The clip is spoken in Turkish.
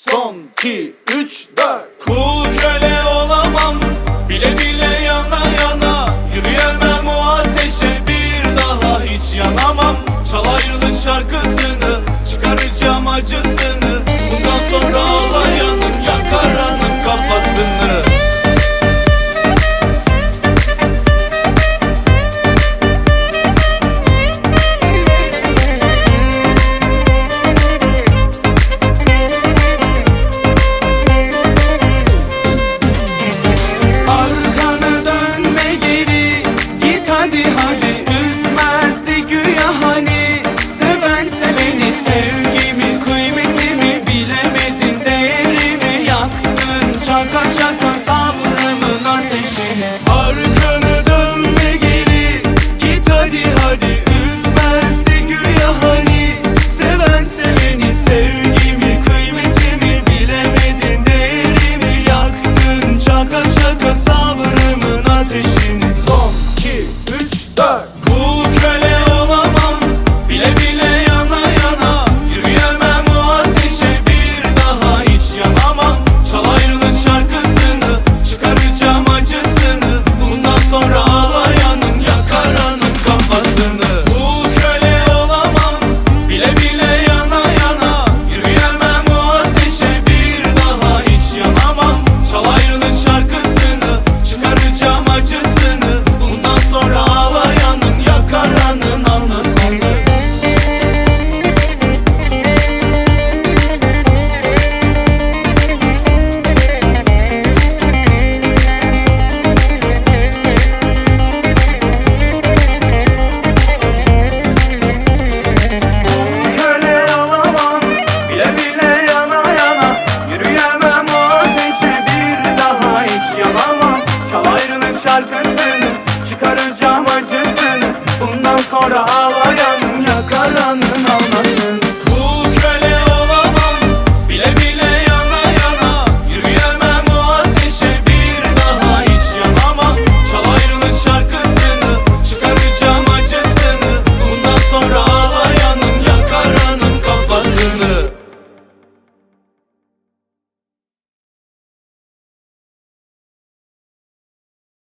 Son 2, 3, 4. Kul köle olamam, bile bile yana yana. Yürüyemem o ateşe, bir daha hiç yanamam. Çal ayrılık şarkısını, çıkaracağım acısını. Bundan sonra ağlayanın, yakaranın kafasını. Arkanı dönme geri, git hadi hadi, üzmezdi güya hani. Seven seveni, sevgimi, kıymetimi bilemedin, değerimi yaktın. Çaka çaka sabrımın ateşini. Son 2, 3, 4. Kul köle olamam, bile bile yana yana. Yürüyemem o ateşe, bir daha hiç yanamam. Çal ayrılık şarkısını, çıkaracağım acısını. Bundan sonra ağlayanın, yakaranın kafasını. Kul köle olamam, bile bile yana yana. Yürüyemem o ateşe, bir daha hiç yanamam. Çal ayrılık şarkısını, çıkaracağım acısını. Bundan sonra ağlayanın, yakaranın anlasın. Çıkaracağım acısını. Bundan sonra